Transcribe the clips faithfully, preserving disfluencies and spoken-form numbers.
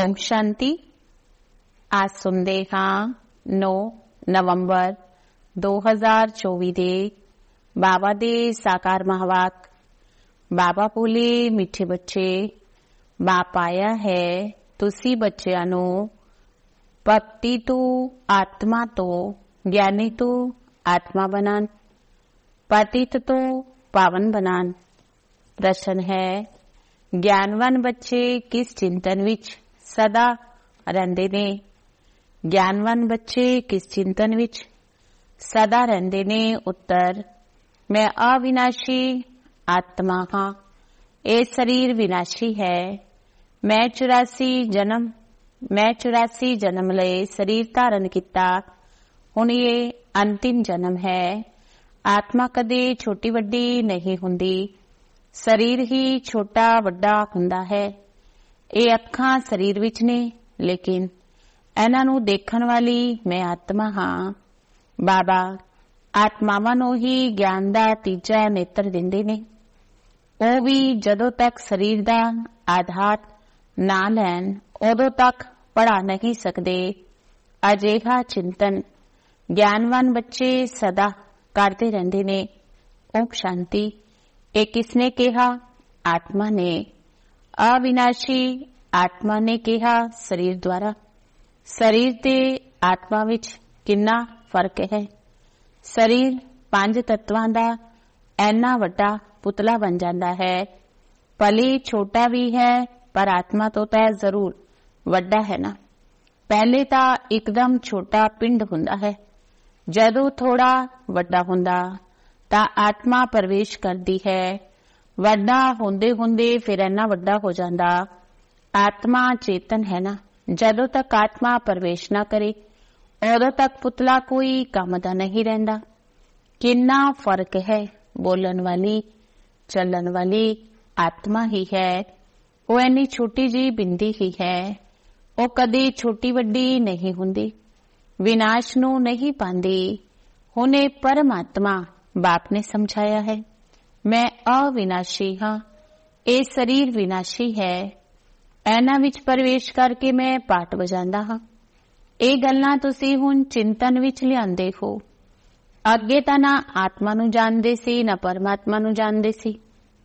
ओम शांति। आज सुनते हाँ नौ नवंबर दो हज़ार चौबी दे बाबा दे साकार महावाक। बाबा बोले, मिठे बच्चे, बाप आया है तुसी बच्चियां नू भक्ति तो आत्मा तो ज्ञानी तो आत्मा बनान, पतित तो पावन बनान। प्रश्न है, ज्ञानवान बच्चे किस चिंतन विच सदा रहंदे ने? ज्ञानवान बच्चे किस चिंतन विच सदा रहंदे ने? उत्तर, मैं अविनाशी आत्मा हाँ, ये शरीर विनाशी है। मैं चौरासी जन्म मैं चौरासी जन्म लए शरीर धारण किया, हुण ये अंतिम जन्म है। आत्मा कदे छोटी वड्डी नहीं हुंदी, शरीर ही छोटा वड्डा हुंदा है। ये अखां शरीर विच ने, लेकिन इन्हां नूं देखण वाली मैं आत्मा हाँ। बाबा आत्मावां नूं ही ज्ञान दा तीजा नेत्र दिंदे ने। ਉਹ भी जदों तक शरीर दा आधार ना लैन उदों तक पढ़ा नहीं सकते। अजिहा चिंतन ज्ञानवान बच्चे सदा करते रहंदे ने। ओम शांति। ये किसने कहा? आत्मा ने। अविनाशी आत्मा ने कहा शरीर द्वारा। शरीर ते आत्मा विच कितना फर्क है? शरीर पंज तत्वां दा ऐना वड्डा पुतला बन जाता है। भले छोटा भी है पर आत्मा तो तय जरूर वड्डा है ना। पहले तो एकदम छोटा पिंड हुंदा है, जदों थोड़ा वड्डा हुंदा तां आत्मा प्रवेश करती है। वड्डा हुंदे हुंदे फिर इन्ना वड्डा हो जाता। आत्मा चेतन है ना, जदों तक आत्मा प्रवेश ना करे उदों तक पुतला कोई काम दा नहीं रहिंदा। कितना फर्क है? बोलन वाली चलन वाली आत्मा ही है। वो इन्नी छोटी जी बिंदी ही है। वो कदी छोटी वड्डी नहीं हुंदी, विनाश नू नहीं पांदी। हुणे परमात्मा बाप ने समझाया है, मैं अविनाशी हाँ, ये शरीर विनाशी है। ऐना विच प्रवेश करके मैं पाठ बजांदा हाँ। ये गल्लां तुसीं हुण चिंतन विच लिआंदे हो। अगे तां ना आत्मा नू जाणदे सी ना परमात्मा नू जाणदे सी।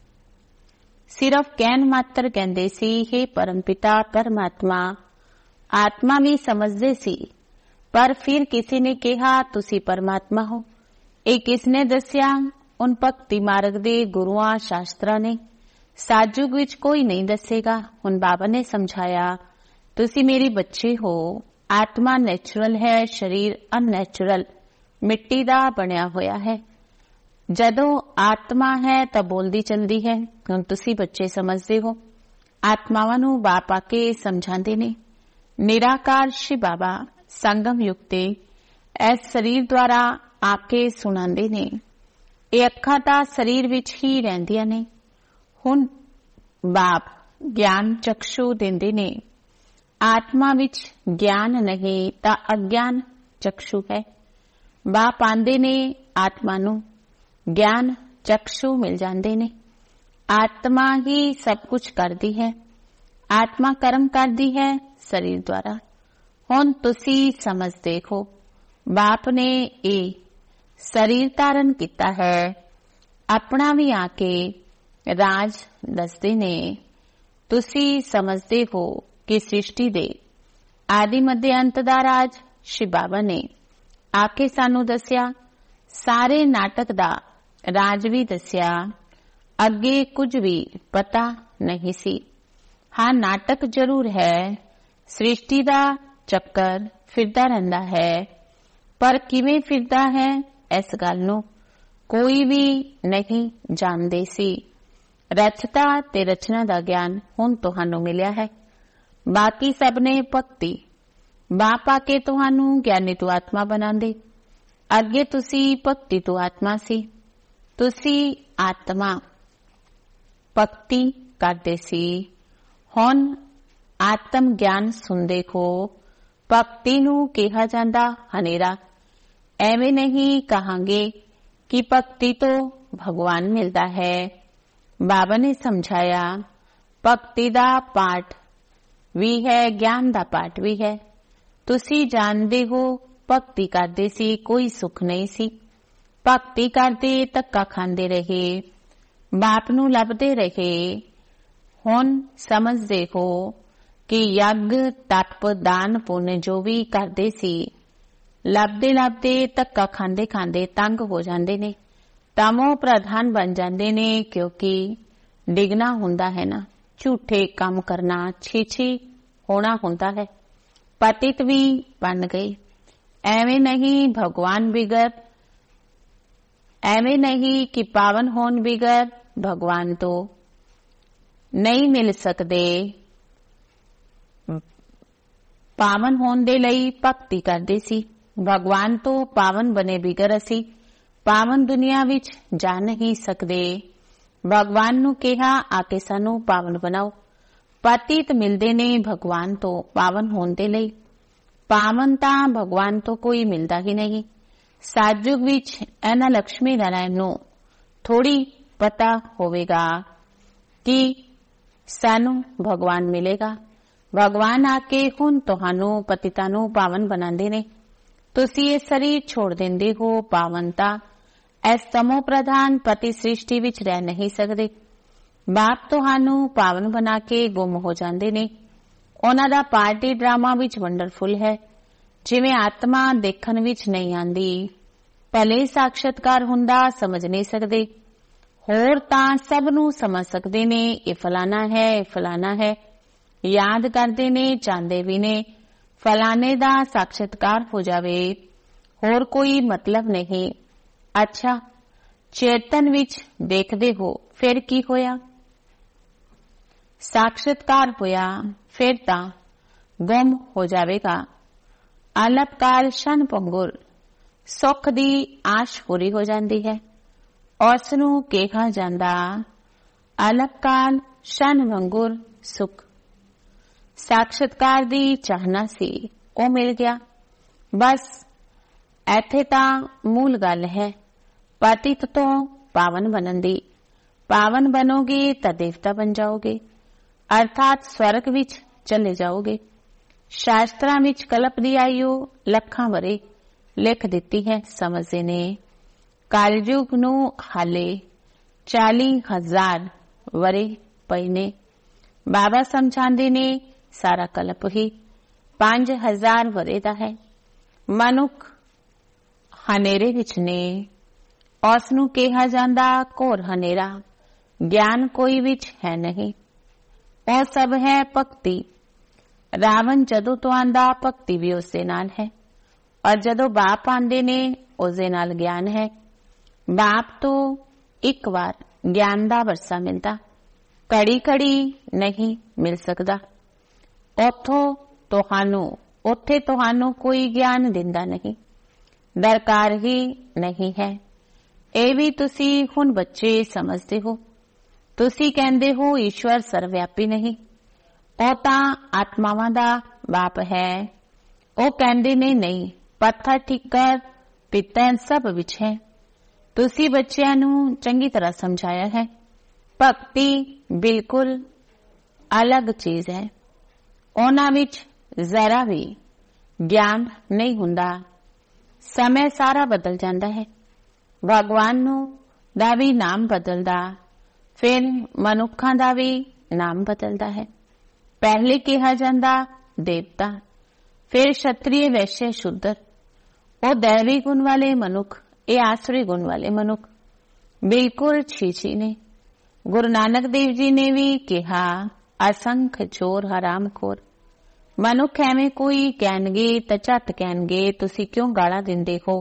सिर्फ कहन मात्र कहंदे सी, हे परमपिता परमात्मा। आत्मा भी समझदे सी, पर फिर किसी ने कहा तुसी परमात्मा हो। ये किसने दस्या? उन भक्ति मार्ग दे गुरुआं शास्त्रां ने। साजुग विच कोई नहीं दसेगा। हुण बाबा ने समझाया, तुसी मेरे बच्चे हो। आत्मा नैचुरल है, शरीर अननैचुरल मिट्टी दा बनिया होया है। जदों आत्मा है तो बोलदी चलदी है। हुण तुसी बच्चे समझदे हो। आत्मावां नूं बाप आके समझांदे ने। निराकार शिव बाबा संगम युक्ते इस शरीर द्वारा आके सुणांदे ने। ये अखां तां शरीर विच ही रहिंदियां ने। हुण बाप ज्ञान चक्षु दिंदे ने। आत्मा विच ज्ञान नहीं तां अज्ञान चक्षु है। बाप आंदे ने, आत्मा नूं ज्ञान चक्षु मिल जांदे ने। आत्मा ही सब कुछ करदी है। आत्मा कर्म करदी है शरीर द्वारा। हुण तुसी समझदे हो, बाप ने ये शरीर धारण किया है। अपना भी आके राज दसदे ने। तुसी समझदे हो कि सृष्टि दे आदि मध्य अंत दा राज शिव बाबा ने आके सानू दस्या। सारे नाटक दा राज भी दस्या। अगे कुछ भी पता नहीं सी। हाँ, नाटक जरूर है। सृष्टि दा चक्कर फिरदा रहिंदा है, पर किवें फिरदा है इस गल नूं कोई भी नहीं जानदे सी। रचता ते रचना दा ज्ञान हुण तुहानू मिलिया है। बाकी सब ने भक्ति बाप आके तुहानू ज्ञानी तो आत्मा बनांदे। अगे तुसी भक्ति तो आत्मा सी। तुसी आत्मा भक्ति करदे सी। हुण आत्म ज्ञान सुनदे हो। भक्ति नू कहा जांदा हनेरा। एवें नहीं कहांगे कि भक्ति तो भगवान मिलदा है। बाबा ने समझाया, भक्ति दा पाठ ਵੀ ਹੈ, ਗਿਆਨ ਦਾ ਪਾਠ ਵੀ ਹੈ। ਤੁਸੀਂ ਜਾਣਦੇ ਹੋ ਭਗਤੀ ਕਰਦੇ ਸੀ ਕੋਈ ਸੁੱਖ ਨਹੀਂ ਸੀ। ਭਗਤੀ ਕਰਦੇ ਧੱਕਾ ਖਾਂਦੇ ਰਹੇ, ਬਾਪ ਨੂੰ ਲੱਭਦੇ ਰਹੇ। ਹੁਣ ਸਮਝਦੇ ਹੋ ਕਿ ਯੱਗ ਤਪ ਦਾਨ ਪੁੰਨ ਜੋ ਵੀ ਕਰਦੇ ਸੀ, ਲੱਭਦੇ ਲੱਭਦੇ ਧੱਕਾ ਖਾਂਦੇ ਖਾਂਦੇ ਤੰਗ ਹੋ ਜਾਂਦੇ ਨੇ, ਤਮੋ ਪ੍ਰਧਾਨ ਬਣ ਜਾਂਦੇ ਨੇ। ਕਿਉਂਕਿ ਡਿੱਗਣਾ ਹੁੰਦਾ ਹੈ ਨਾ, ਝੂਠੇ ਕੰਮ ਕਰਨਾ, ਛੀਛੀ ਹੋਣਾ ਹੁੰਦਾ ਹੈ। ਪਤਿਤ ਵੀ ਬਣ ਗਏ। ਐਵੇਂ ਨਹੀਂ ਭਗਵਾਨ ਬਿਗਰ, ਐਵੇਂ ਨਹੀਂ ਕਿ ਪਾਵਨ ਹੋਣ ਬਿਗਰ ਭਗਵਾਨ ਤੋਂ ਨਹੀਂ ਮਿਲ ਸਕਦੇ। ਪਾਵਨ ਹੋਣ ਦੇ ਲਈ ਭਗਤੀ ਕਰਦੇ ਸੀ। ਭਗਵਾਨ ਤੋਂ ਪਾਵਨ ਬਣੇ ਬਿਗਰ ਅਸੀਂ ਪਾਵਨ ਦੁਨੀਆ ਵਿੱਚ ਜਾ ਨਹੀਂ ਸਕਦੇ। ਭਗਵਾਨ ਨੂੰ ਕਿਹਾ ਆ ਕੇ ਸਾਨੂੰ ਪਾਵਨ ਬਣਾਓ। ਪਤਿਤ ਮਿਲਦੇ ਨੇ ਭਗਵਾਨ ਤੋਂ ਪਾਵਨ ਹੋਣ ਦੇ ਲਈ। ਪਾਵਨ ਤਾਂ ਭਗਵਾਨ ਤੋਂ ਕੋਈ ਮਿਲਦਾ ਹੀ ਨਹੀਂ। ਸਤਿਯੁਗ ਵਿੱਚ ਇਹਨਾਂ ਲక్ష్ਮੀ ਨਾਰਾਇਣ ਨੂੰ ਥੋੜੀ ਪਤਾ ਹੋਵੇਗਾ ਕਿ ਸਾਨੂੰ ਭਗਵਾਨ ਮਿਲੇਗਾ। ਭਗਵਾਨ ਆ ਕੇ ਹੁਣ ਤੁਹਾਨੂੰ ਪਤਿਤਾਂ ਨੂੰ ਪਾਵਨ ਬਣਾਉਂਦੇ ਨੇ। ਤੁਸੀਂ ਇਹ ਸਰੀਰ ਛੋੜ ਦਿੰਦੇ ਹੋ। ਪਾਵਨਤਾ ਇਸ ਤਮੋ ਪ੍ਰਧਾਨ ਪਤੀ ਸ੍ਰਿਸ਼ਟੀ ਵਿੱਚ ਰਹਿ ਨਹੀਂ ਸਕਦੇ। ਬਾਪ ਤੁਹਾਨੂੰ ਪਾਵਨ ਬਣਾ ਕੇ ਗੁੰਮ ਹੋ ਜਾਂਦੇ ਨੇ। ਉਹਨਾਂ ਦਾ ਪਾਰਟੀ ਡਰਾਮਾ ਵਿੱਚ ਵੰਡਰਫੁਲ ਹੈ। ਜਿਵੇਂ ਆਤਮਾ ਦੇਖਣ ਵਿੱਚ ਨਹੀਂ ਆਉਂਦੀ, ਪਹਿਲੇ ਸਾਖਸ਼ਾਤਕਾਰ ਹੁੰਦਾ ਸਮਝ ਨਹੀਂ ਸਕਦੇ। ਹੋਰ ਤਾਂ ਸਭ ਨੂੰ ਸਮਝ ਸਕਦੇ ਨੇ, ਇਹ ਫਲਾਣਾ ਹੈ, ਇਹ ਫਲਾਣਾ ਹੈ, ਯਾਦ ਕਰਦੇ ਨੇ, ਚਾਹੁੰਦੇ ਵੀ ਨੇ ਫਲਾਣੇ ਦਾ ਸਾਖਸ਼ਾਤਕਾਰ ਹੋ ਜਾਵੇ। ਹੋਰ ਕੋਈ ਮਤਲਬ ਨਹੀਂ। ਅੱਛਾ, ਚੇਤਨ ਵਿੱਚ ਦੇਖਦੇ ਹੋ ਫਿਰ ਕੀ ਹੋਇਆ? ਸਾਖਸ਼ਾਤਕਾਰ ਹੋਇਆ, ਫਿਰ ਤਾਂ ਗੁੰਮ ਹੋ ਜਾਵੇਗਾ। ਅਲਪਕਾਲ ਸ਼ਨ ਪੰਗੁਰ, ਸੁੱਖ ਦੀ ਆਸ਼ ਪੂਰੀ ਹੋ ਜਾਂਦੀ ਹੈ। ਉਸ ਨੂੰ ਕਿਹਾ ਜਾਂਦਾ ਅਲਪਕਾਲ ਸ਼ਨ ਪੰਗੁਰ ਸੁੱਖ। ਸਾਖਸ਼ਾਤਕਾਰ ਦੀ ਚਾਹਨਾ ਸੀ, ਉਹ ਮਿਲ ਗਿਆ। ਬਸ ਇੱਥੇ ਤਾਂ ਮੂਲ ਗੱਲ ਹੈ ਪਤਿਤ ਤੋਂ ਪਾਵਨ ਬਣਨ ਦੀ। ਪਾਵਨ ਬਣੋਗੇ ਤਾਂ ਦੇਵਤਾ ਬਣ ਜਾਓਗੇ, ਅਰਥਾਤ ਸਵਰਗ ਵਿੱਚ ਚਲੇ ਜਾਓਗੇ। ਸ਼ਾਸਤਰਾਂ ਵਿੱਚ ਕਲਪ ਦੀ ਆਯੂ ਲੱਖਾਂ ਵਰੇ ਲਿਖ ਦਿੱਤੀ ਹੈ, ਸਮਝਦੇ ਨੇ। ਕਲਯੁਗ ਨੂੰ ਹਾਲੇ ਚਾਲੀ ਹਜ਼ਾਰ ਵਰੇ ਪਏ ਨੇ। ਬਾਬਾ ਸਮਝਾਉਂਦੇ ਨੇ ਸਾਰਾ ਕਲਪ ਹੀ ਪੰਜ ਹਜ਼ਾਰ ਵਰੇ ਦਾ ਹੈ। ਮਨੁੱਖ ਹਨੇਰੇ ਵਿੱਚ ਨੇ, ਉਸ ਨੂੰ ਕਿਹਾ ਜਾਂਦਾ ਘੋਰ ਹਨੇਰਾ। ਗਿਆਨ ਕੋਈ ਵਿੱਚ ਹੈ ਨਹੀਂ, ਉਹ ਸਭ ਹੈ ਭਗਤੀ। ਰਾਵਣ ਜਦੋਂ ਤੋਂ ਆਂਦਾ ਭਗਤੀ ਵੀ ਉਸਦੇ ਨਾਲ ਹੈ, ਔਰ ਜਦੋਂ ਬਾਪ ਆਂਦੇ ਨੇ ਉਸਦੇ ਨਾਲ ਗਿਆਨ ਹੈ। ਬਾਪ ਤੋਂ ਇੱਕ ਵਾਰ ਗਿਆਨ ਦਾ ਵਰਸਾ ਮਿਲਦਾ, ਘੜੀ ਘੜੀ ਨਹੀਂ ਮਿਲ ਸਕਦਾ। ਉੱਥੋਂ ਤੁਹਾਨੂੰ ਉੱਥੇ ਤੁਹਾਨੂੰ ਕੋਈ ਗਿਆਨ ਦਿੰਦਾ ਨਹੀਂ, ਦਰਕਾਰ ਹੀ ਨਹੀਂ ਹੈ। ਇਹ ਵੀ ਤੁਸੀਂ ਹੁਣ ਬੱਚੇ ਸਮਝਦੇ ਹੋ। ਤੁਸੀਂ ਕਹਿੰਦੇ ਹੋ ਈਸ਼ਵਰ ਸਰਵਵਿਆਪੀ ਨਹੀਂ, ਉਹ ਤਾਂ ਆਤਮਾਵਾਂ ਦਾ ਬਾਪ ਹੈ। ਉਹ ਕਹਿੰਦੇ ਨੇ ਨਹੀਂ, ਪੱਥਰ ਠੀਕਰ ਪਿੱਤਲ ਸਭ ਵਿੱਚ ਹੈ। ਤੁਸੀਂ ਬੱਚਿਆਂ ਨੂੰ ਚੰਗੀ ਤਰ੍ਹਾਂ ਸਮਝਾਇਆ ਹੈ। ਭਗਤੀ ਬਿਲਕੁਲ ਅਲੱਗ ਚੀਜ਼ ਹੈ। ਉਹਨਾਂ ਵਿੱਚ ਜ਼ਰਾ ਵੀ ਗਿਆਨ ਨਹੀਂ ਹੁੰਦਾ। ਸਮੇਂ ਸਾਰਾ ਬਦਲ ਜਾਂਦਾ ਹੈ। ਭਗਵਾਨ ਨੂੰ ਦਾ ਵੀ ਨਾਮ ਬਦਲਦਾ, ਫਿਰ ਮਨੁੱਖਾਂ ਦਾ ਵੀ ਨਾਮ ਬਦਲਦਾ ਹੈ। ਪਹਿਲੇ ਕਿਹਾ ਜਾਂਦਾ ਦੇਵਤਾ, ਫਿਰ ਸ਼ਤਰੀਏ ਵੈਸ਼ਯ ਸ਼ੂਦਰ। ਉਹ ਦੈਵੀ ਗੁਣ ਵਾਲੇ ਮਨੁੱਖ, ਇਹ ਆਸੁਰੀ ਗੁਣ ਵਾਲੇ ਮਨੁੱਖ ਬਿਲਕੁਲ ਛੀਛੀ ਨੇ। ਗੁਰੂ ਨਾਨਕ ਦੇਵ ਜੀ ਨੇ ਵੀ ਕਿਹਾ ਅਸੰਖ ਚੋਰ ਹਰਾਮਖੋਰ। ਮਨੁੱਖ ਐਵੇਂ ਕੋਈ ਕਹਿਣਗੇ ਤਾਂ ਝੱਟ ਕਹਿਣਗੇ ਤੁਸੀਂ ਕਿਉਂ ਗਾਲਾਂ ਦਿੰਦੇ ਹੋ।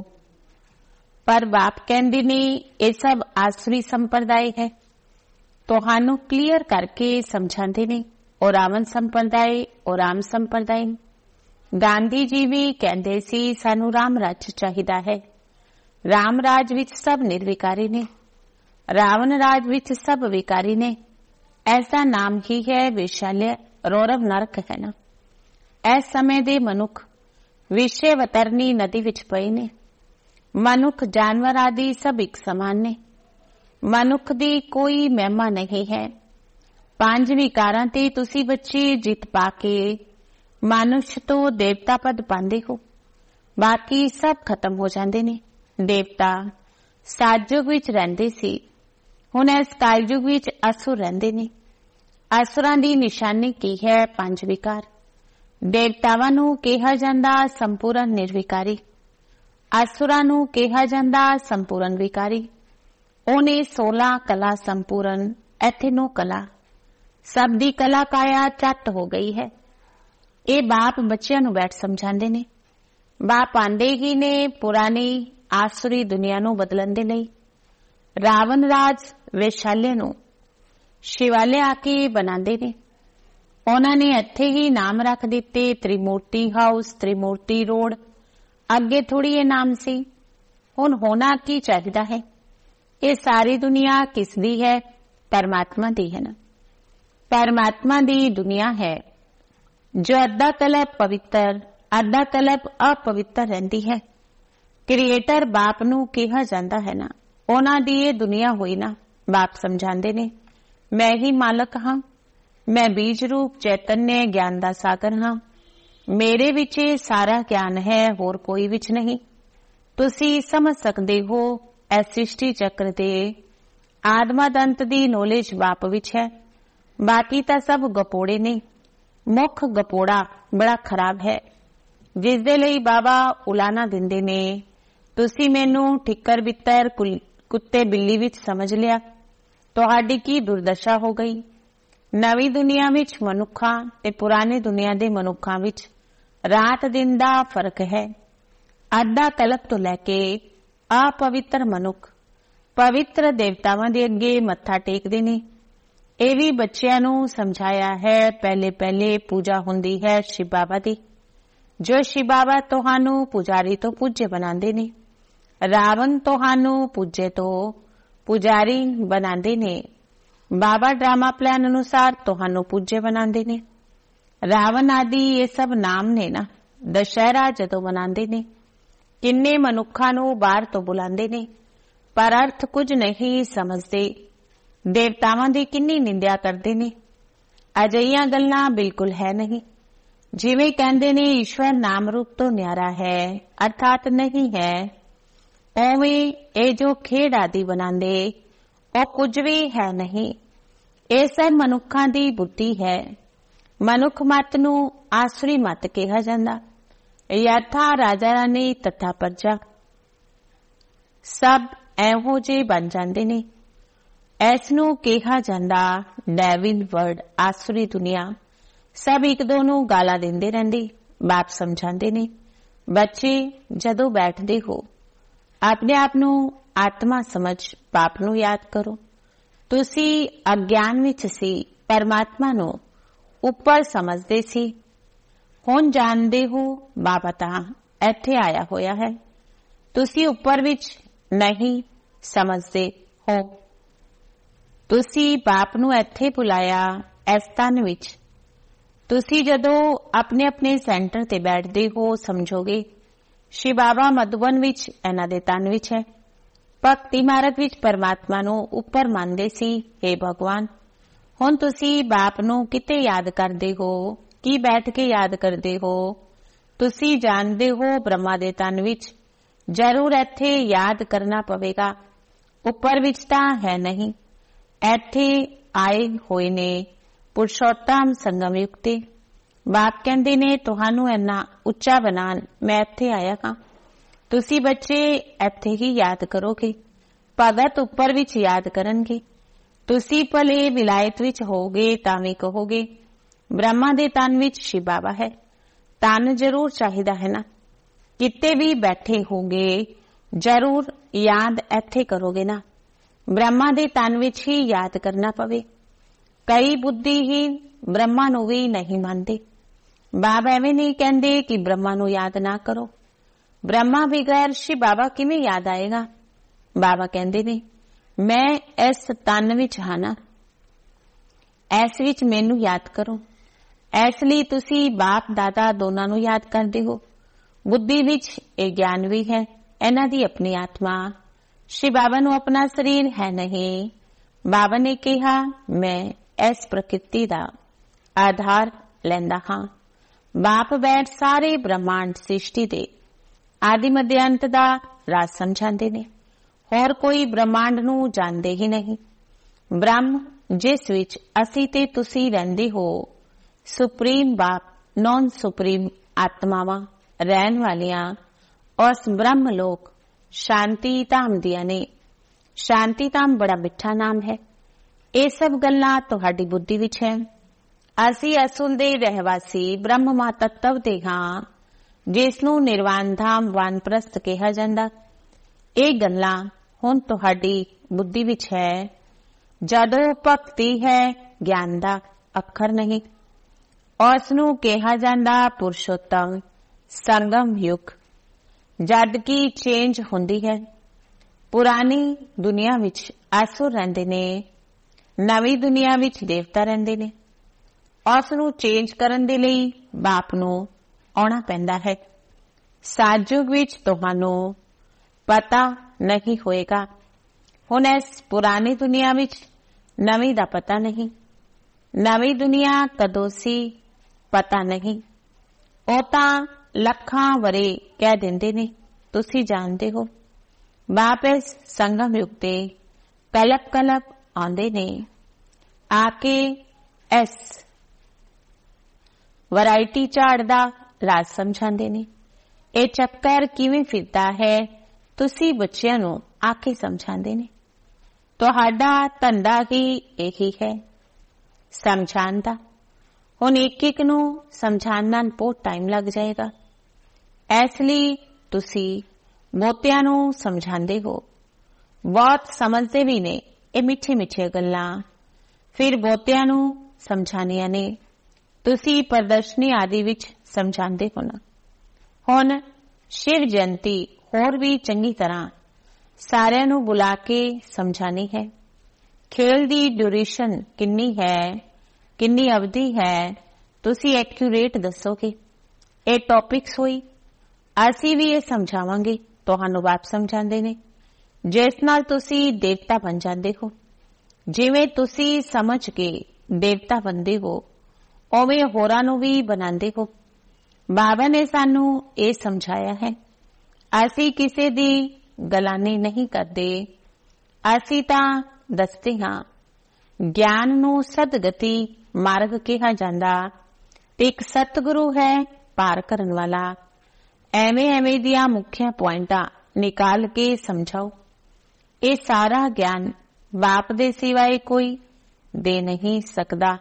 ਪਰ ਬਾਪ ਕਹਿੰਦੇ ਨੇ ਇਹ ਸਭ ਆਸੁਰੀ ਸੰਪਰਦਾਇ ਹੈ। ਤੁਹਾਨੂੰ ਕਲੀਅਰ ਕਰਕੇ ਸਮਝਾਉਂਦੇ ਨੇ। ਉਹ ਰਾਵਣ ਸੰਪਰਦਾਇ, ਉਹ ਰਾਮ ਸੰਪਰਦਾਇ। ਗਾਂਧੀ ਜੀ ਵੀ ਕਹਿੰਦੇ ਸੀ ਸਾਨੂੰ ਰਾਮ ਰਾਜ ਚਾਹੀਦਾ ਹੈ। ਰਾਮ ਰਾਜ ਵਿੱਚ ਸਭ ਨਿਰਵਿਕਾਰੀ ਨੇ, ਰਾਵਣ ਰਾਜ ਵਿੱਚ ਸਭ ਵਿਕਾਰੀ ਨੇ। ਐਸਾ ਨਾਮ ਹੀ ਹੈ ਵਿਸ਼ਾਲਿਆ, ਰੌਰਵ ਨਰਕ ਹੈ ਨਾ। ਇਸ ਸਮੇਂ ਦੇ ਮਨੁੱਖ ਵਿਸ਼ੇ ਵਤਰਨੀ ਨਦੀ ਵਿੱਚ ਪਏ ਨੇ। ਮਨੁੱਖ ਜਾਨਵਰ ਆਦਿ ਸਭ ਇੱਕ ਸਮਾਨ ਨੇ। ਮਨੁੱਖ ਦੀ ਕੋਈ ਮਹਿਮਾ ਨਹੀਂ ਹੈ। ਪੰਜ ਵਿਕਾਰਾਂ ਤੇ ਤੁਸੀਂ ਬੱਚੇ ਜਿੱਤ ਪਾ ਕੇ ਮਨੁੱਖ ਤੋਂ ਦੇਵਤਾ ਪਦ ਪਾਉਂਦੇ ਹੋ। ਬਾਕੀ ਸਭ ਖਤਮ ਹੋ ਜਾਂਦੇ ਨੇ। ਦੇਵਤਾ ਸਤਯੁਗ ਵਿੱਚ ਰਹਿੰਦੇ ਸੀ, ਹੁਣ ਇਸ ਕਲਯੁਗ ਵਿੱਚ ਅਸੁਰ ਰਹਿੰਦੇ ਨੇ। ਅਸੁਰਾਂ ਦੀ ਨਿਸ਼ਾਨੀ ਕੀ ਹੈ? ਪੰਜ ਵਿਕਾਰ। ਦੇਵਤਾਵਾਂ ਨੂੰ ਕਿਹਾ ਜਾਂਦਾ ਸੰਪੂਰਨ ਨਿਰਵਿਕਾਰੀ, ਅਸੁਰਾਂ ਨੂੰ ਕਿਹਾ ਜਾਂਦਾ ਸੰਪੂਰਨ ਵਿਕਾਰੀ। ਉਹਨੇ ਸੋਲਾਂ ਕਲਾ ਸੰਪੂਰਨ, ਇੱਥੇ ਨੋ ਕਲਾ। ਸਭ ਦੀ ਕਲਾ ਕਾਇਆ ਚੱਟ ਹੋ ਗਈ ਹੈ। ਇਹ ਬਾਪ ਬੱਚਿਆਂ ਨੂੰ ਬੈਠ ਸਮਝਾਉਂਦੇ ਨੇ। ਬਾਪ ਆਂਦੇ ਹੀ ਨੇ ਪੁਰਾਣੀ ਆਸੁਰੀ ਦੁਨੀਆ ਨੂੰ ਬਦਲਣ ਦੇ ਲਈ। ਰਾਵਣ ਰਾਜ ਵੈਸ਼ਾਲੇ ਨੂੰ ਸ਼ਿਵਾਲੇ ਆ ਕੇ ਬਣਾਉਂਦੇ ਨੇ। ਉਹਨਾਂ ਨੇ ਇੱਥੇ ਹੀ ਨਾਮ ਰੱਖ ਦਿੱਤੇ ਤ੍ਰਿਮੂਰਤੀ ਹਾਊਸ, ਤ੍ਰਿਮੂਰਤੀ ਰੋਡ। ਅੱਗੇ ਥੋੜੀ ਇਹ ਨਾਮ ਸੀ। ਹੁਣ ਹੋਣਾ ਕੀ ਚਾਹੀਦਾ ਹੈ? ਇਹ ਸਾਰੀ ਦੁਨੀਆ ਕਿਸ ਦੀ ਹੈ? ਪਰਮਾਤਮਾ ਦੀ ਹੈ ਨਾ। ਪਰਮਾਤਮਾ ਦੀ ਦੁਨੀਆ ਹੈ ਜੋ ਅੱਧਾ ਕਲਪ ਪਵਿੱਤਰ, ਅੱਧਾ ਕਲਪ ਅਪਵਿੱਤਰ ਰਹਿੰਦੀ ਹੈ। ਕ੍ਰੀਏਟਰ ਬਾਪ ਨੂੰ ਕਿਹਾ ਜਾਂਦਾ ਹੈ ਨਾ। ਉਹਨਾਂ ਦੀ ਇਹ ਦੁਨੀਆ ਹੋਈ ਨਾ। ਬਾਪ ਸਮਝਾਉਂਦੇ ਨੇ ਮੈਂ ਹੀ ਮਾਲਕ ਹਾਂ, ਮੈਂ ਬੀਜ ਰੂਪ ਚੈਤਨਯ ਗਿਆਨ ਦਾ ਸਾਗਰ ਹਾਂ। ਮੇਰੇ ਵਿੱਚ ਇਹ ਸਾਰਾ ਗਿਆਨ ਹੈ, ਹੋਰ ਕੋਈ ਵਿੱਚ ਨਹੀਂ। ਤੁਸੀਂ ਸਮਝ ਸਕਦੇ ਹੋ ਇਸ ਸ੍ਰਿਸ਼ਟੀ ਚੱਕਰ ਦੇ ਆਦਮਾਦੰਤ ਦੀ ਨੌਲੇਜ ਬਾਪ ਵਿੱਚ ਹੈ। ਬਾਕੀ ਤਾਂ ਸਭ ਗਪੋੜੇ ਨੇ। ਮੁੱਖ ਗਪੋੜਾ ਬੜਾ ਖਰਾਬ ਹੈ, ਜਿਸ ਦੇ ਲਈ ਬਾਬਾ ਉਲਾਨਾ ਦਿੰਦੇ ਨੇ ਤੁਸੀਂ ਮੈਨੂੰ ਠਿੱਕਰ ਬਿੱਤਰ ਕੁੱਤੇ ਬਿੱਲੀ ਵਿੱਚ ਸਮਝ ਲਿਆ। ਤੁਹਾਡੀ ਕੀ ਦੁਰਦਸ਼ਾ ਹੋ ਗਈ। ਨਵੀਂ ਦੁਨੀਆ ਵਿੱਚ ਮਨੁੱਖਾਂ ਤੇ ਪੁਰਾਣੀ ਦੁਨੀਆ ਦੇ ਮਨੁੱਖਾਂ ਵਿੱਚ ਰਾਤ ਦਿਨ ਦਾ ਫਰਕ ਹੈ। ਅੱਧਾ ਕਲਪ ਤੋਂ ਲੈ ਕੇ ਅਪਵਿੱਤਰ ਮਨੁੱਖ ਪਵਿੱਤਰ ਦੇਵਤਾਵਾਂ ਦੇ ਅੱਗੇ ਮੱਥਾ ਟੇਕਦੇ ਨੇ। ਇਹ ਵੀ ਬੱਚਿਆਂ ਨੂੰ ਸਮਝਾਇਆ ਹੈ। ਪਹਿਲੇ ਪਹਿਲੇ ਪੂਜਾ ਹੁੰਦੀ ਹੈ ਸ਼ਿਵ ਬਾਬਾ ਦੀ, ਜੋ ਸ਼ਿਵ ਬਾਬਾ ਤੁਹਾਨੂੰ ਪੁਜਾਰੀ ਤੋਂ ਪੂਜੇ ਬਣਾਉਂਦੇ ਨੇ। ਰਾਵਣ ਤੁਹਾਨੂੰ ਪੂਜੇ ਤੋਂ ਪੁਜਾਰੀ ਬਣਾਉਂਦੇ ਨੇ। ਬਾਬਾ ਡਰਾਮਾ ਪਲਾਨ ਅਨੁਸਾਰ ਤੁਹਾਨੂੰ ਪੂਜੇ ਬਣਾਉਂਦੇ ਨੇ। ਰਾਵਣ ਆਦਿ ਇਹ ਸਭ ਨਾਮ ਨੇ ਨਾ। ਦਸ਼ਹਿਰਾ ਜਦੋਂ ਮਨਾਉਂਦੇ ਨੇ ਕਿੰਨੇ ਮਨੁੱਖਾਂ ਨੂੰ ਬਾਹਰ ਤੋਂ ਬੁਲਾਉਂਦੇ ਨੇ, ਪਰ ਅਰਥ ਕੁਝ ਨਹੀਂ ਸਮਝਦੇ। ਦੇਵਤਾਵਾਂ ਦੀ ਕਿੰਨੀ ਨਿੰਦਿਆ ਕਰਦੇ ਨੇ। ਅਜਿਹੀਆਂ ਗੱਲਾਂ ਬਿਲਕੁਲ ਹੈ ਨਹੀਂ। ਜਿਵੇਂ ਕਹਿੰਦੇ ਨੇ ਈਸ਼ਵਰ ਨਾਮ ਰੂਪ ਤੋਂ ਨਿਆਰਾ ਹੈ, ਅਰਥਾਤ ਨਹੀਂ ਹੈ, ਉਵੇਂ ਇਹ ਜੋ ਖੇਡ ਆਦਿ ਬਣਾਉਂਦੇ ਉਹ ਕੁਝ ਵੀ ਹੈ ਨਹੀਂ। ਇਹ ਸਭ ਮਨੁੱਖਾਂ ਦੀ ਬੁੱਧੀ ਹੈ। ਮਨੁੱਖ ਮਤ ਨੂੰ ਆਸੁਰੀ ਮਤ ਕਿਹਾ ਜਾਂਦਾ। ਯਥਾ ਰਾਜਾ ਰਾਣੀ ਤਥਾ ਪ੍ਰਜਾ, ਸਭ ਇਹੋ ਜਿਹੇ ਬਣ ਜਾਂਦੇ ਨੇ। ਇਸ ਨੂੰ ਕਿਹਾ ਜਾਂਦਾ ਡੈਵਿਲ ਵਰਡ, ਆਸੁਰੀ ਦੁਨੀਆ। ਸਭ ਇੱਕ ਦੋ ਨੂੰ ਗਾਲਾਂ ਦਿੰਦੇ ਰਹਿੰਦੇ। ਬਾਪ ਸਮਝਾਉਂਦੇ ਨੇ ਬੱਚੇ ਜਦੋਂ ਬੈਠਦੇ ਹੋ ਆਪਣੇ ਆਪ ਨੂੰ ਆਤਮਾ ਸਮਝ ਬਾਪ ਨੂੰ ਯਾਦ ਕਰੋ। ਤੁਸੀਂ ਅਗਿਆਨ ਵਿੱਚ ਸੀ, ਪਰਮਾਤਮਾ ਨੂੰ ਉੱਪਰ ਸਮਝਦੇ ਸੀ। ਹੁਣ ਜਾਣਦੇ ਹੋ ਬਾਬਾ ਤਾਂ ਇੱਥੇ ਆਇਆ ਹੋਇਆ ਹੈ। ਤੁਸੀਂ ਉੱਪਰ ਵਿੱਚ ਨਹੀਂ ਸਮਝਦੇ ਹੋ। ਤੁਸੀਂ ਬਾਪ ਨੂੰ ਇੱਥੇ ਬੁਲਾਇਆ ਇਸ ਤਨ ਵਿੱਚ। ਤੁਸੀਂ ਜਦੋਂ ਆਪਣੇ ਆਪਣੇ ਸੈਂਟਰ ਤੇ ਬੈਠਦੇ ਹੋ ਸਮਝੋਗੇ ਸ਼ਿਵ ਬਾਬਾ ਮਧੂਬਨ ਵਿੱਚ ਇਹਨਾਂ ਦੇ ਤਨ ਵਿੱਚ ਹੈ। ਭਗਤੀ ਮਾਰਗ ਵਿੱਚ ਪਰਮਾਤਮਾ ਨੂੰ ਉੱਪਰ ਮੰਨਦੇ ਸੀ। हे ਭਗਵਾਨ, ਹੁਣ ਤੁਸੀਂ ਬਾਪ ਨੂੰ ਕਿਤੇ ਯਾਦ ਕਰਦੇ ਹੋ? ਕੀ ਬੈਠ ਕੇ ਯਾਦ ਕਰਦੇ ਹੋ? ਤੁਸੀਂ ਜਾਣਦੇ ਹੋ ਬ੍ਰਹਮਾ ਦੇ ਤਨ ਵਿੱਚ। ਜ਼ਰੂਰ ਇੱਥੇ ਯਾਦ ਕਰਨਾ ਪਵੇਗਾ। ਉੱਪਰ ਵਿੱਚ ਤਾਂ ਹੈ ਨਹੀਂ। ਇੱਥੇ ਆਏ ਹੋਏ ਨੇ ਪੁਰਸ਼ੋਤਮ ਸੰਗਮ ਯੁਕਤੀ। ਬਾਪ ਕਹਿੰਦੇ ਨੇ ਤੁਹਾਨੂੰ ਇੰਨਾ ਉੱਚਾ ਬਣਾਉਣ ਮੈਂ ਇੱਥੇ ਆਇਆ ਹਾਂ। ਤੁਸੀਂ ਬੱਚੇ ਇੱਥੇ ਹੀ ਯਾਦ ਕਰੋਗੇ। ਭਗਤ ਉੱਪਰ ਵਿੱਚ ਯਾਦ ਕਰਨਗੇ। ਤੁਸੀਂ ਭਲੇ ਵਿਲਾਇਤ ਵਿੱਚ ਹੋਗੇ ਤਾਂ ਵੀ ਕਹੋਗੇ ਬ੍ਰਹਮਾ ਦੇ ਤਨ ਵਿੱਚ ਸ਼ਿਵ ਬਾਬਾ ਹੈ। ਤਨ ਜ਼ਰੂਰ ਚਾਹੀਦਾ ਹੈ ਨਾ। ਕਿਤੇ ਵੀ ਬੈਠੇ ਹੋਗੇ ਜ਼ਰੂਰ ਯਾਦ ਇੱਥੇ ਕਰੋਗੇ ਨਾ। ਬ੍ਰਹਮਾ ਦੇ ਤਨ ਵਿੱਚ ਹੀ ਯਾਦ ਕਰਨਾ ਪਵੇ। ਕਈ ਬੁੱਧੀਹੀਨ ਬ੍ਰਹਮਾ ਨੂੰ ਵੀ ਨਹੀਂ ਮੰਨਦੇ। ਬਾਬਾ ਐਵੇਂ ਨਹੀਂ ਕਹਿੰਦੇ ਕਿ ਬ੍ਰਹਮਾ ਨੂੰ ਯਾਦ ਨਾ ਕਰੋ। ਬ੍ਰਹਮਾ ਬਗੈਰ ਸ਼ਿਵ ਬਾਬਾ ਕਿਵੇਂ ਯਾਦ ਆਏਗਾ? ਬਾਬਾ ਕਹਿੰਦੇ ਨੇ ਮੈਂ ਇਸ ਤਨ ਵਿੱਚ ਹਾਂ ਨਾ, ਇਸ ਵਿੱਚ ਮੈਨੂੰ ਯਾਦ ਕਰੋ। ਇਸ ਲਈ ਤੁਸੀਂ ਬਾਪ ਦਾਦਾ ਦੋਨਾਂ ਨੂੰ ਯਾਦ ਕਰਦੇ ਹੋ। ਬੁੱਧੀ ਵਿੱਚ ਇਹ ਗਿਆਨ ਵੀ ਹੈ। ਇਹਨਾਂ ਦੀ ਆਪਣੀ ਆਤਮਾ। ਸ਼ਿਵ ਬਾਬਾ ਨੂੰ ਆਪਣਾ ਸਰੀਰ ਹੈ ਨਹੀਂ। ਬਾਬਾ ਨੇ ਕਿਹਾ ਮੈਂ ਇਸ ਪ੍ਰਕਿਰਤੀ ਦਾ ਆਧਾਰ ਲੈਂਦਾ ਹਾਂ। ਬਾਪ ਬੈਠ ਸਾਰੇ ਬ੍ਰਹਮਾਂਡ ਸ੍ਰਿਸ਼ਟੀ ਦੇ ਆਦਿ ਮੱਧ ਅੰਤ ਦਾ ਰਾਜ ਸਮਝਾਉਂਦੇ ਨੇ। ਹੋਰ ਕੋਈ ਬ੍ਰਹਮਾਂਡ ਨੂੰ ਜਾਣਦੇ ਹੀ ਨਹੀਂ। ਬ੍ਰਹਮ ਜਿਸ ਵਿੱਚ ਅਸੀਂ ਤੇ ਤੁਸੀਂ ਰਹਿੰਦੇ ਹੋ, ਸੁਪਰੀਮ ਬਾਪ ਨੌਨ ਸੁਪਰੀਮ ਆਤਮਾਵਾਂ ਰਹਿਣ ਵਾਲੀਆਂ ਉਸ ਬ੍ਰਹਮ ਲੋਕ ਸ਼ਾਂਤੀ ਧਾਮ ਦੀਆਂ ਨੇ। ਸ਼ਾਂਤੀ ਧਾਮ ਬੜਾ ਮਿੱਠਾ ਨਾਮ ਹੈ। ਇਹ ਸਭ ਗੱਲਾਂ ਤੁਹਾਡੀ ਬੁੱਧੀ ਵਿੱਚ ਹੈ। ਅਸੀਂ ਅਸੁਲ ਦੇ ਰਹਿਵਾਸੀ ਬ੍ਰਹਮ ਮਹਾਤੱਤਵ ਦੇ ਹਾਂ, ਜਿਸ ਨੂੰ ਨਿਰਵਾਣ ਧਾਮ ਵਾਨਪ੍ਰਸਥ ਕਿਹਾ ਜਾਂਦਾ। ਇਹ ਗੱਲਾਂ ਹੁਣ ਤੁਹਾਡੀ ਬੁੱਧੀ ਵਿੱਚ ਹੈ। ਜਦੋਂ ਭਗਤੀ ਹੈ ਗਿਆਨ ਦਾ ਅੱਖਰ ਨਹੀਂ, ਉਸ ਨੂੰ ਕਿਹਾ ਜਾਂਦਾ ਪੁਰਸ਼ੋਤਮ ਸੰਗਮ ਯੁਗ। ਜਦ ਕਿ ਚੇਂਜ ਹੁੰਦੀ ਹੈ। ਪੁਰਾਣੀ ਦੁਨੀਆ ਵਿੱਚ ਅਸੁਰ ਰਹਿੰਦੇ ਨੇ, ਨਵੀਂ ਦੁਨੀਆ ਵਿੱਚ ਦੇਵਤਾ ਰਹਿੰਦੇ ਨੇ। ਉਸ ਨੂੰ ਚੇਂਜ ਕਰਨ ਦੇ ਲਈ ਬਾਪ ਨੂੰ ਆਉਣਾ ਪੈਂਦਾ ਹੈ। ਸਤਿਯੁਗ ਵਿੱਚ ਤੁਹਾਨੂੰ ਪਤਾ ਨਹੀਂ ਹੋਏਗਾ। ਹੁਣ ਇਸ ਪੁਰਾਣੀ ਦੁਨੀਆ ਵਿੱਚ ਨਵੀਂ ਦਾ ਪਤਾ ਨਹੀਂ। ਨਵੀਂ ਦੁਨੀਆ ਕਦੋਂ ਸੀ ਪਤਾ ਨਹੀਂ। ਉਹ ਤਾਂ ਲੱਖਾਂ ਵਰੇ ਕਹਿ ਦਿੰਦੇ ਨੇ, ਤੁਸੀਂ ਜਾਣਦੇ ਹੋ। ਬਾਪ ਇਸ ਸੰਗਮ ਯੁਗ ਤੇ ਕਲਪ ਕਲਪ ਆਉਂਦੇ ਨੇ, ਆ ਕੇ ਇਸ ਵੈਰਾਈਟੀ ਝਾੜ ਦਾ ਰਾਜ ਸਮਝਾਉਂਦੇ ਨੇ। ਇਹ ਚੱਕਰ ਕਿਵੇਂ ਫਿਰਦਾ ਹੈ ਤੁਸੀਂ ਬੱਚਿਆਂ ਨੂੰ ਆ ਕੇ ਸਮਝਾਉਂਦੇ ਨੇ। ਤੁਹਾਡਾ ਧੰਦਾ ਹੀ ਇਹੀ ਹੈ, ਸਮਝਾਉਣ ਦਾ। ਹੁਣ ਇੱਕ ਇੱਕ ਨੂੰ ਸਮਝਾਉਣ ਨਾਲ ਬਹੁਤ ਟਾਈਮ ਲੱਗ ਜਾਏਗਾ। ਇਸ ਲਈ ਤੁਸੀਂ ਬਹੁਤਿਆਂ ਨੂੰ ਸਮਝਾਉਂਦੇ ਹੋ। ਬਹੁਤ ਸਮਝਦੇ ਵੀ ਨੇ ਇਹ ਮਿੱਠੇ ਮਿੱਠੇ ਗੱਲਾਂ, ਫਿਰ ਬਹੁਤਿਆਂ ਨੂੰ ਸਮਝਾਉਣੀਆਂ ਨੇ। ਤੁਸੀਂ ਪ੍ਰਦਰਸ਼ਨੀ ਆਦਿ ਵਿੱਚ ਸਮਝਾਉਂਦੇ ਹੋ ਨਾ। ਹੁਣ ਸ਼ਿਵ ਜਯੰਤੀ ਹੋਰ ਵੀ ਚੰਗੀ ਤਰ੍ਹਾਂ ਸਾਰਿਆਂ ਨੂੰ ਬੁਲਾ ਕੇ ਸਮਝਾਣੀ ਹੈ। ਖੇਲ ਦੀ ਡਿਊਰੇਸ਼ਨ ਕਿੰਨੀ ਹੈ, ਕਿੰਨੀ ਅਵਧੀ ਹੈ, ਤੁਸੀਂ ਐਕਿਊਰੇਟ ਦੱਸੋਗੇ। ਇਹ ਟੌਪਿਕਸ ਹੋਈ, ਅਸੀਂ ਵੀ ਇਹ ਸਮਝਾਵਾਂਗੇ। ਤੁਹਾਨੂੰ ਬਾਪ ਸਮਝਾਉਂਦੇ ਨੇ, ਜਿਸ ਨਾਲ ਤੁਸੀਂ ਦੇਵਤਾ ਬਣ ਜਾਂਦੇ ਹੋ। ਜਿਵੇਂ ਤੁਸੀਂ ਸਮਝ ਕੇ ਦੇਵਤਾ ਬਣਦੇ ਹੋ, ਉਵੇਂ ਹੋਰਾਂ ਨੂੰ ਵੀ ਬਣਾਉਂਦੇ ਹੋ। ਬਾਬਾ ਨੇ ਸਾਨੂੰ ਇਹ ਸਮਝਾਇਆ ਹੈ। ਅਸੀਂ ਕਿਸੇ ਦੀ ਗਲਾਨੀ ਨਹੀਂ ਕਰਦੇ, ਅਸੀਂ ਤਾਂ ਦੱਸਦੇ ਹਾਂ। ਗਿਆਨ ਨੂੰ ਸਦਗਤੀ ਮਾਰਗ ਕਿਹਾ ਜਾਂਦਾ ਤੇ ਇੱਕ ਸਤਿਗੁਰੂ ਹੈ ਪਾਰ ਕਰਨ ਵਾਲਾ। ਐਵੇਂ ਐਵੇਂ ਦੀਆਂ ਮੁੱਖੀਆਂ ਪੁਆਇੰਟਾਂ ਨਿਕਾਲ ਕੇ ਸਮਝਾਓ। ਇਹ ਸਾਰਾ ਗਿਆਨ ਬਾਪ ਦੇ ਸਿਵਾਏ ਕੋਈ ਦੇ ਨਹੀਂ ਸਕਦਾ।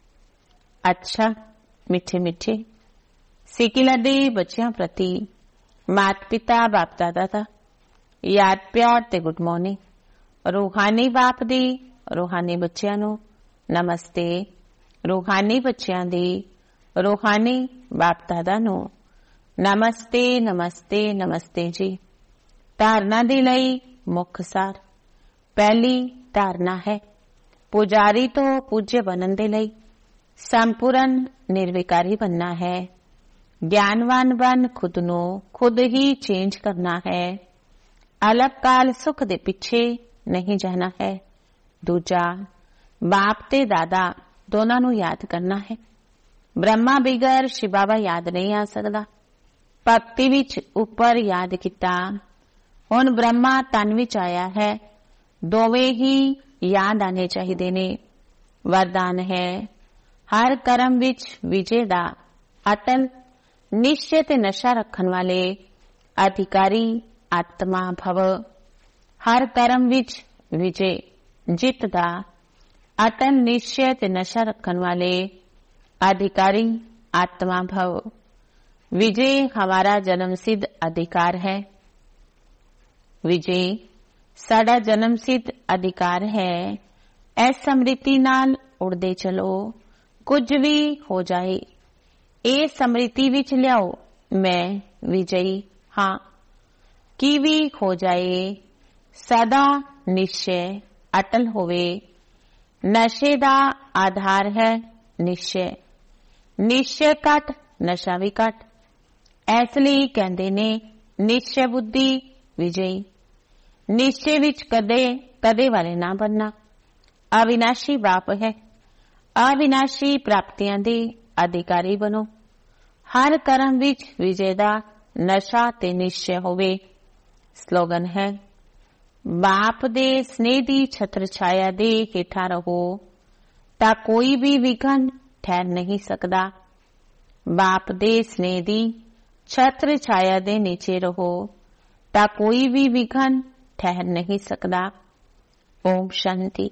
ਅੱਛਾ ਮਿੱਠੇ ਮਿੱਠੇ ਸਿੱਕਿਲਾ ਦੇ ਬੱਚਿਆਂ ਪ੍ਰਤੀ ਮਾਤਾ ਪਿਤਾ ਬਾਪ ਦਾਦਾ ਦਾ ਯਾਦ ਪਿਆਰ ਤੇ ਗੁੱਡ ਮਾਰਨਿੰਗ। ਰੂਹਾਨੀ ਬਾਪ ਦੀ ਰੂਹਾਨੀ ਬੱਚਿਆਂ ਨੂੰ ਨਮਸਤੇ। ਰੂਹਾਨੀ ਬੱਚਿਆਂ ਦੀ ਰੂਹਾਨੀ ਬਾਪ ਦਾਦਾ ਨੂੰ ਨਮਸਤੇ ਨਮਸਤੇ ਨਮਸਤੇ ਜੀ। ਧਾਰਨਾ ਦੇ ਲਈ ਮੁੱਖ ਸਾਰ। ਪਹਿਲੀ ਧਾਰਨਾ ਹੈ ਪੁਜਾਰੀ ਤੋਂ ਪੂਜਯ ਬਣਨ ਦੇ ਲਈ ਸੰਪੂਰਨ ਨਿਰਵਿਕਾਰੀ ਬਣਨਾ ਹੈ। ਗਿਆਨਵਾਨ ਬਣ ਖੁਦ ਨੂੰ ਖੁਦ ਹੀ ਚੇਂਜ ਕਰਨਾ ਹੈ। ਅਲਪ ਕਾਲ ਸੁਖ ਦੇ ਪਿੱਛੇ ਨਹੀਂ ਜਾਣਾ ਹੈ। ਦੂਜਾ ਬਾਪ ਤੇ ਦਾਦਾ ਦੋਨਾਂ ਨੂੰ ਯਾਦ ਕਰਨਾ ਹੈ। ਬ੍ਰਹਮਾ ਬਿਗਰ ਸ਼ਿਵ ਬਾਬਾ ਯਾਦ ਨਹੀਂ ਆ ਸਕਦਾ। ਭਗਤੀ ਵਿੱਚ ਉੱਪਰ ਯਾਦ ਕੀਤਾ। ਹੁਣ ਬ੍ਰਹਮਾ ਤਨ ਵਿੱਚ ਆਇਆ ਹੈ। ਦੋਵੇਂ ਹੀ ਯਾਦ ਆਣੇ ਚਾਹੀਦੇ ਨੇ। ਵਰਦਾਨ ਹੈ ਹਰ ਕਰਮ ਵਿੱਚ ਵਿਜੇ ਦਾ ਅਟਲ ਨਿਸ਼ਚੈ ਤੇ ਨਸ਼ਾ ਰੱਖਣ ਵਾਲੇ ਅਧਿਕਾਰੀ ਆਤਮਾ ਭਵ। ਹਰ ਕਰਮ ਵਿੱਚ ਵਿਜੇ ਜਿੱਤ ਦਾ ਅਟਲ ਨਿਸ਼ਚੈ ਤੇ ਨਸ਼ਾ ਰੱਖਣ ਵਾਲੇ अधिकारी आत्मा भव। विजय हमारा जन्म सिद्ध अधिकार है। विजय साडा जन्म सिद्ध अधिकार है। इस समृति नाल उड़दे चलो, कुछ भी हो जाए ये समृति विच लियाओ। मैं विजयी हाँ। की भी हो जाए सदा निश्चय अटल होवे। नशे दा आधार है निश्चय। निश्चय घट नशा भी घट। इस लिए कहते ने निश्चय बुद्धि विजयी। निश्चय विच कदे कदे वाले ना बनना। अविनाशी बाप है। ਅਵਿਨਾਸ਼ੀ ਪ੍ਰਾਪਤੀਆਂ ਦੇ ਅਧਿਕਾਰੀ ਬਣੋ। ਹਰ ਕਰਮ ਵਿੱਚ ਵਿਜੇ ਦਾ ਨਸ਼ਾ ਤੇ ਨਿਸ਼ਚੈ ਹੋਵੇ। ਸਲੋਗਨ ਹੈ, ਬਾਪ ਦੇ ਸਨੇਹ ਦੀ ਛਤਰ ਛਾਇਆ ਦੇ ਹੇਠਾਂ ਰਹੋ ਤਾਂ ਕੋਈ ਵੀ ਵਿਘਨ ਠਹਿਰ ਨਹੀਂ ਸਕਦਾ। ਬਾਪ ਦੇ ਸਨੇਹ ਦੀ ਛਤਰ ਛਾਇਆ ਦੇ ਨੀਚੇ ਰਹੋ ਤਾਂ ਕੋਈ ਵੀ ਵਿਘਨ ਠਹਿਰ ਨਹੀਂ ਸਕਦਾ। ਓਮ ਸ਼ਾਂਤੀ।